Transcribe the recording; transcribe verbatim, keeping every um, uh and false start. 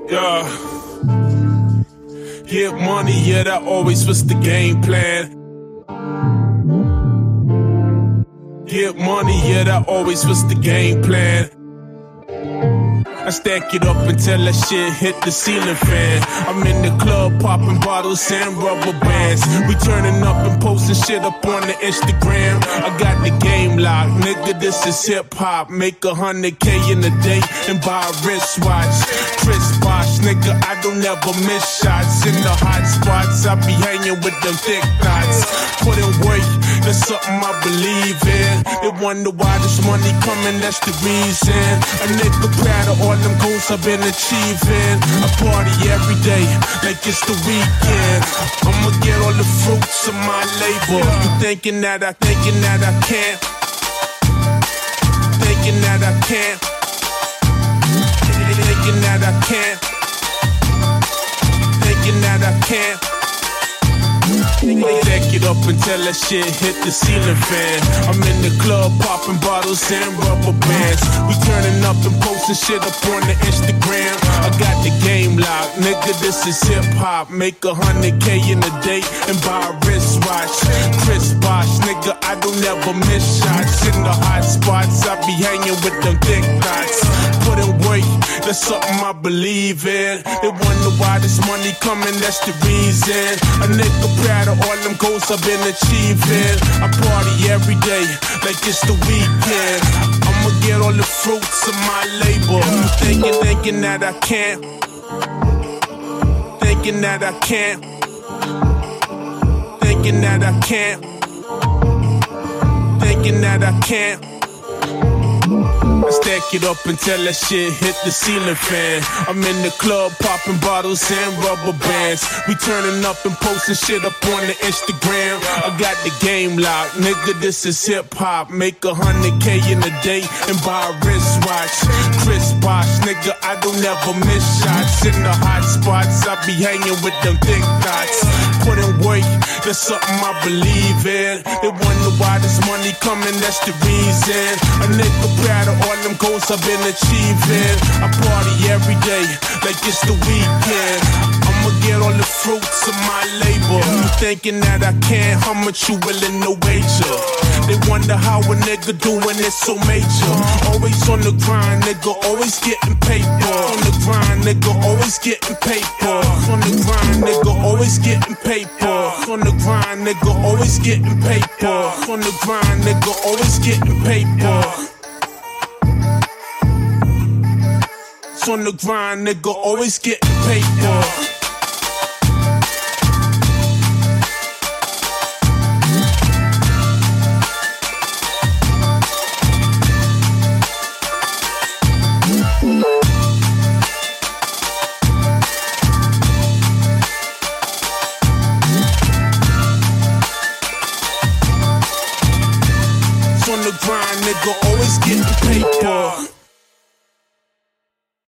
Yeah. Get money, yeah, that always was the game plan. Get money, yeah, that always was the game plan. I stack it up until that shit hit the ceiling fan. I'm in the club popping bottles and rubber bands. We turning up and posting shit up on the Instagram. I got the game locked, nigga, this is hip hop. Make a hundred K in a day and buy a wristwatch. Chris Bosh, nigga, I don't ever miss shots. In the hot spots, I be hanging with them thick knots. Put in work, that's something I believe in. They wonder why this money coming, that's the reason. A nigga proud of all them goals I've been achieving. I party every day like it's the weekend. I'ma get all the fruits of my labor. You thinking that I, thinking that I can't, thinking that I can't, thinking that I can't, thinking that I can't. Stack it up until that shit hit the ceiling fan. I'm in the club popping bottles and rubber bands. We turning up and posting shit up on the Instagram. I got the game locked, nigga, this is hip hop. Make a hundred K in a day and buy a wristwatch. Chris Bosh, nigga, I don't ever miss shots. In the hot spots, I be hanging with them thick knots. Put in work, that's something I believe in. They wonder why this money coming, that's the reason. A nigga proud of all them goals I've been achieving. I party every day like it's the weekend. I'ma get all the fruits of my labor. You thinking, thinking that I can't, thinking that I can't, thinking that I can't, thinking that I can't. I stack it up until that shit hit the ceiling fan. I'm in the club popping bottles and rubber bands. We turning up and posting shit up on the Instagram. I got the game locked, nigga, this is hip hop. Make a hundred K in a day and buy a wristwatch. Chris Bosh, nigga, I don't ever miss shots. In the hot spots, I be hanging with them thick knots. Put in work, that's something I believe in. They wonder why this money coming, that's the reason. A nigga proud of all them goals I've been achieving. I party every day like it's the weekend. I'ma get all the fruits of my labor. You thinking that I can't, how much you willing to wager? They wonder how a nigga doing it so major. Always on the grind, nigga, always getting paper. On the grind, nigga, always getting paper. On the grind, nigga, always getting paper. On the grind, nigga, always getting paper. On the grind, nigga, always getting paper. On the grind, nigga, always getting paper. On the grind, nigga, always getting paper.